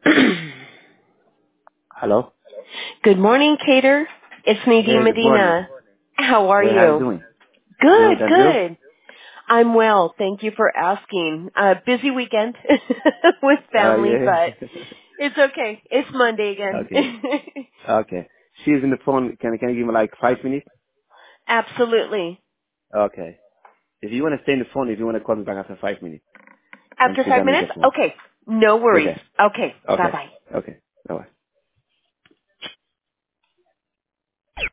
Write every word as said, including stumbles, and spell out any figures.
Hello? Good morning, Cater. It's Nadine Hey, good morning. Medina. How are Hey, how you you? doing? Good, Good, and you? good. I'm well. Thank you for asking. Uh, busy weekend with Uh, family, but yeah. it's okay. It's Monday again. Okay. Okay. She's in the phone. Can, can you give me like five minutes? Absolutely. Okay. If you want to stay in the phone, if you want to call me back after five minutes, once After you're five done with minutes? the phone. Okay. No worries. Okay. Okay. Okay. Bye-bye. Okay. Bye-bye.